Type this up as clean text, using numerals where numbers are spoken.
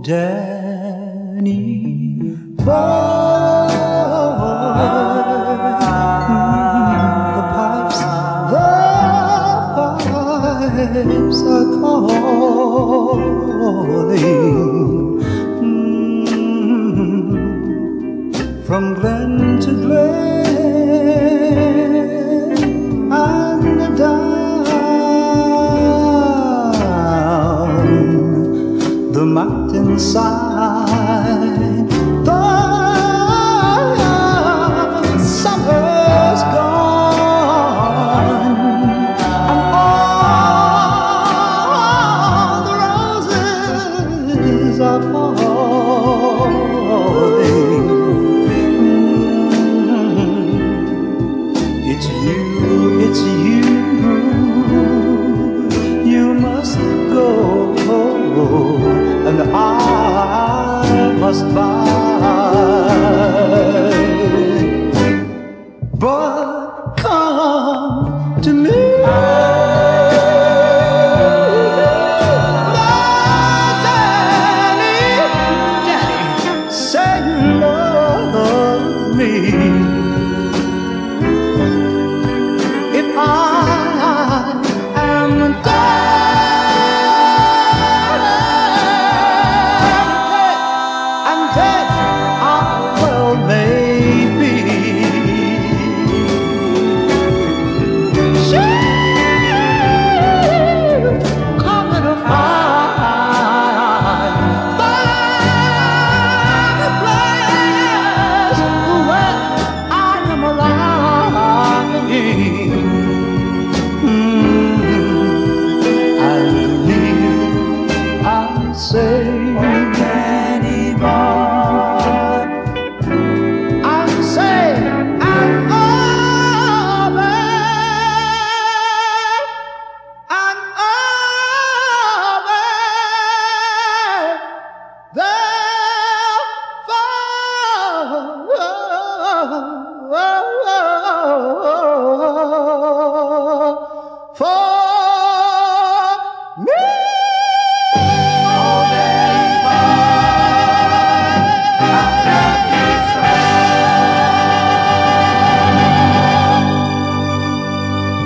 Danny boy, the pipes are calling, from glen to glen and down the mountainside. The summer's gone and all the roses are falling. It's you, you must go, and I must buy. But come to me, Daddy, say you love me. If I am dead, well, maybe she's coming to find the place where I am alive. I believe I say